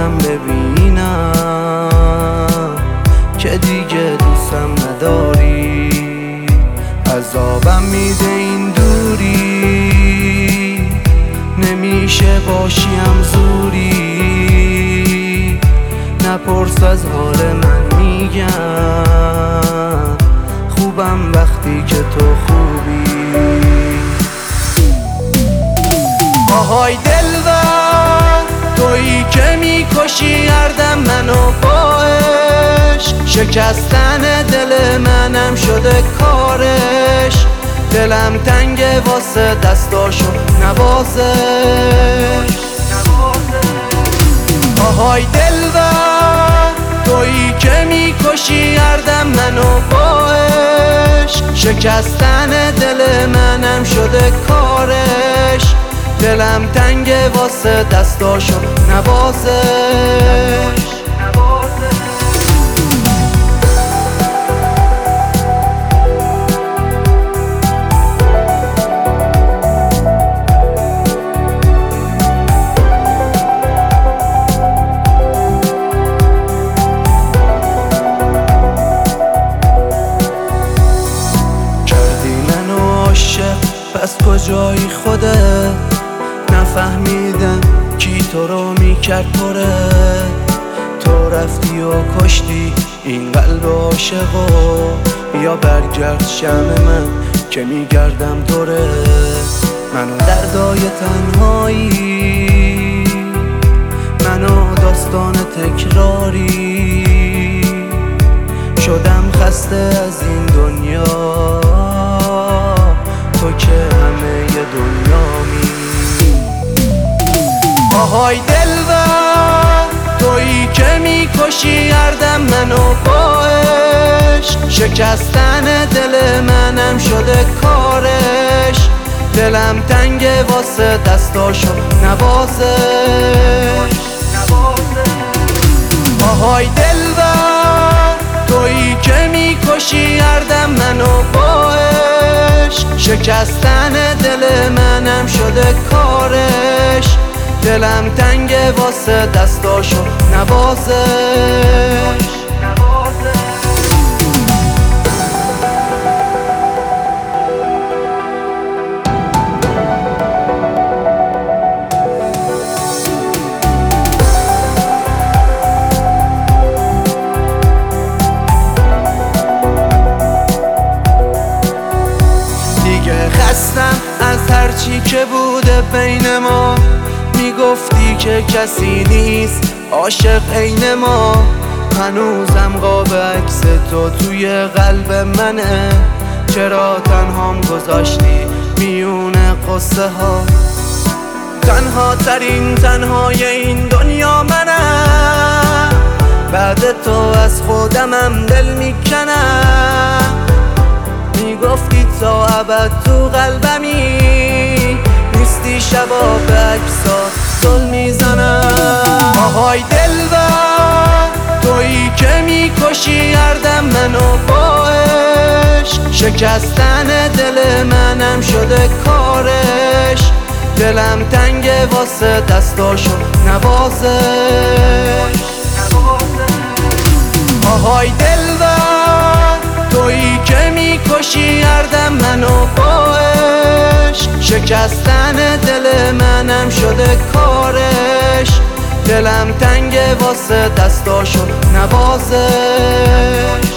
دارم ببینم که دیگه دوستم نداری. عذابم میده این دوری، نمیشه باشیم زوری. نپرس از حال من، میگم خوبم وقتی که تو خوبی. آهای دلبر، تویی که میکشی هر دم منو با عشق. شکستن دل منم شده کارش، دلم تنگه واسه دستاشو نوازش. آهای دلبر، تویی که میکشی هر دم منو با عشق. شکستن دل منم شده کارش، دلم تنگه واسه دستاشو نوازش. پس کجایی خودت؟ نفهمیدم کی تو رو میکرد پره. تو رفتی و کشتی این قلب عاشقو، بیا برگرد شمع من که میگردم دوره. منو دردای تنهایی، منو داستان تکراری. شدم خسته از این دنیا، تو که همه دنیامی. آهای دلبر، تویی که میکشی هر دم منو با عشق. شکستن دل منم شده کارش، دلم تنگه واسه دستاشو نوازش. آهای دلبر، تویی که میکشی هر دم منو با عشق. شکستن دل منم شده کارش، دلم تنگه واسه دستاشو نوازش. خستم از هرچی که بوده بین ما، میگفتی که کسی نیست عاشق عین ما. هنوزم قاب عکس تو توی قلب منه، چرا تنهام گذاشتی میون قصه ها؟ تنها ترین تنهای این دنیا منم، بعد تو از خودمم دل میکنم. میگفتی تا ابد تو قلبمی، نیستی شبا به عکسات زل میزنم. آهای دلبر، تویی که میکشی هر دم منو با عشق. شکستن دل منم شده کارش، دلم تنگه واسه دستاشو نوازش. آهای دلبر، تویی که میکشی هر دم منو با عشق. شکستن دل منم شده کارش، دلم تنگه واسه دستاشو نوازش.